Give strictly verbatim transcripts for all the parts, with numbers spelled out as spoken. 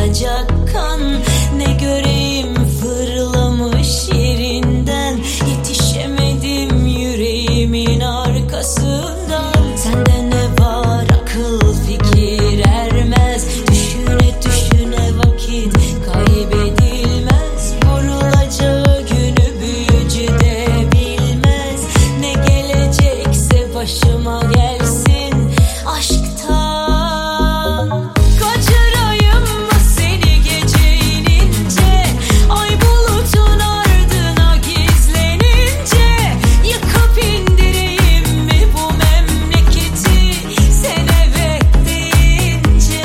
olacak kan. Ne göreyim fırlamış yerinden, yetişemedim yüreğimin arkasından. Sende ne var akıl fikir ermez, düşüne düşüne vakit kaybedilmez. Vurulacağı günü büyücü de bilmez, ne gelecekse başıma gelsin aşktan. Kaçırayım mı seni gece inince, ay bulutun ardına gizlenince, yıkıp indireyim mi bu memleketi sen evet deyince.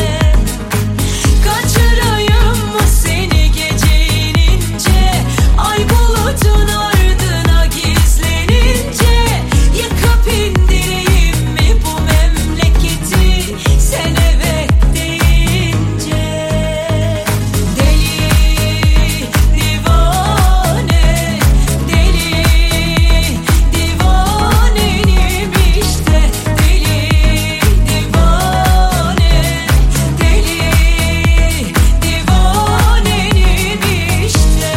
Kaçırayım mı seni gece inince, ay bulutun ardına gizlenince, yıkıp indireyim mi bu memleketi sen evet deyince. Deli divane, deli divanenim işte, deli divane, deli divanenim işte.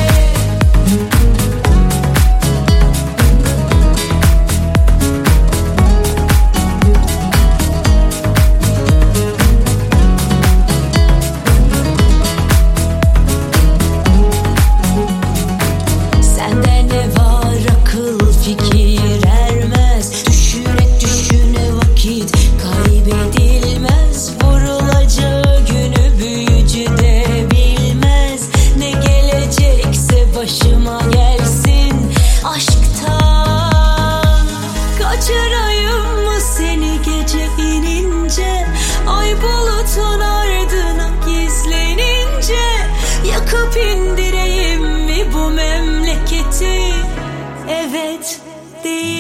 Sende ne var akıl fikir ermez, düşüne düşüne vakit kaybedilmez. Vurulacağı günü büyücü de bilmez, ne gelecekse başıma gelsin aşktan. Kaçırayım mı seni gece inince, ay bulutun ardına gizlenince, yakıp indireyim mi bu memleketi evet değil.